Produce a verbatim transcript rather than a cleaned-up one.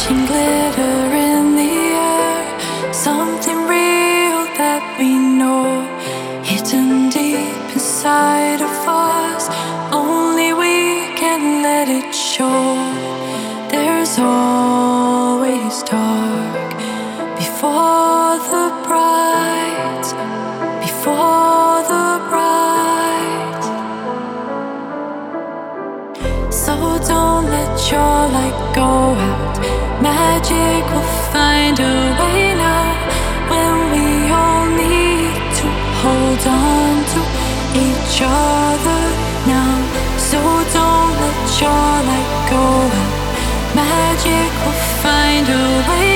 Catching glitter in the air, something real that we know, hidden deep inside of us. Only we can let it show. There's always dark before the bright, before the bright. So don't let your light go out. Magic will find a way now, when we all need to hold on to each other now. So don't let your light go out. Magic will find a way